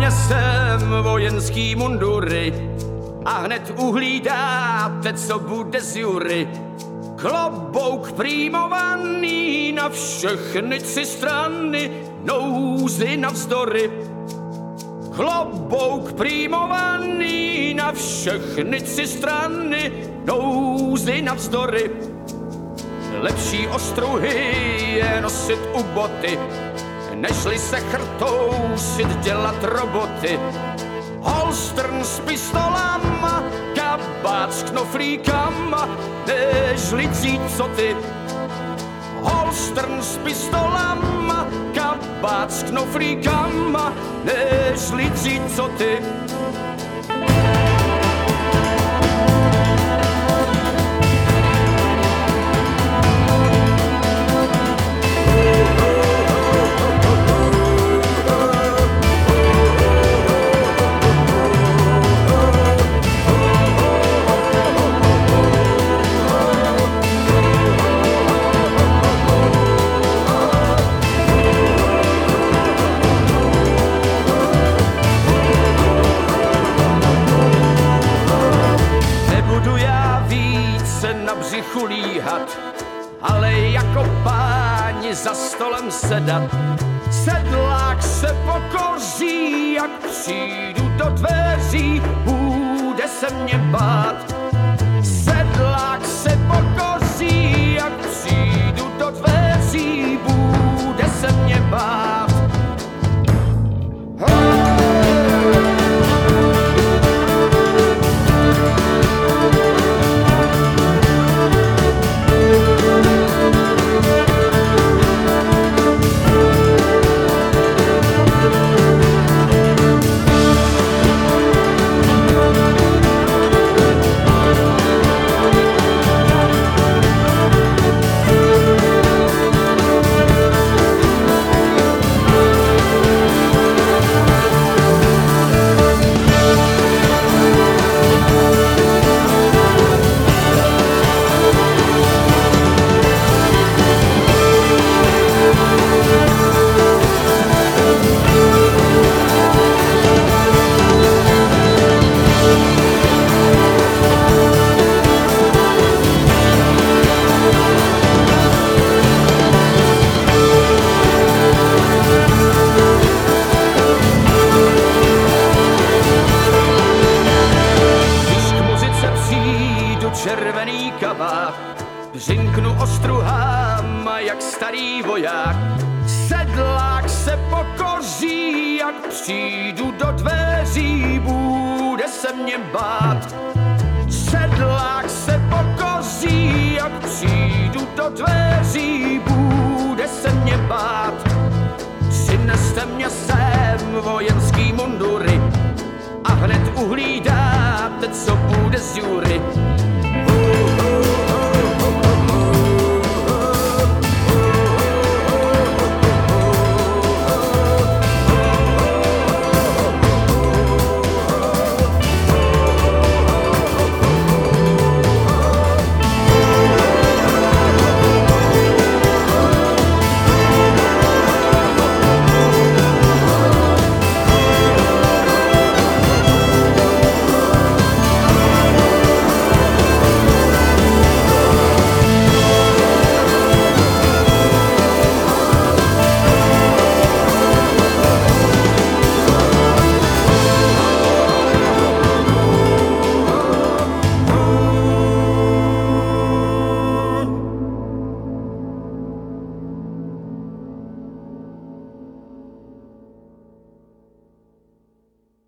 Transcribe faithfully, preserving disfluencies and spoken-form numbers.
mě sem vojenský mundury a hned uhlídáte, co bude z jury. Klobouk prýmovaný na všechny tři strany, nouzy navzdory. Klobouk prýmovaný na všechny tři strany, nouzy navzdory. Lepší ostruhy je nosit u boty, nežli se chrtousit dělat roboty. Holstern s pistolama, kabát s knoflíkama, nežli cít co ty. Holstern s pistolama, kabát s knoflíkama, nežli cít co ty. Na břichu líhat, ale jako páni za stolem sedat. Sedlák se pokoří, jak přijdu do dveří, bude se mě bát. Sedlák se pokoří, jak přijdu do dveří, bude se mě bát. Červený kabát, břinknu ostruhama jak starý voják. Sedlák se pokoří, jak přijdu do dveří, bude se mě bát. Sedlák se pokoří, jak přijdu do dveří, bude se mě bát. Přineste mě sem vojenský mundury a hned uhlídáte, co bude z jury.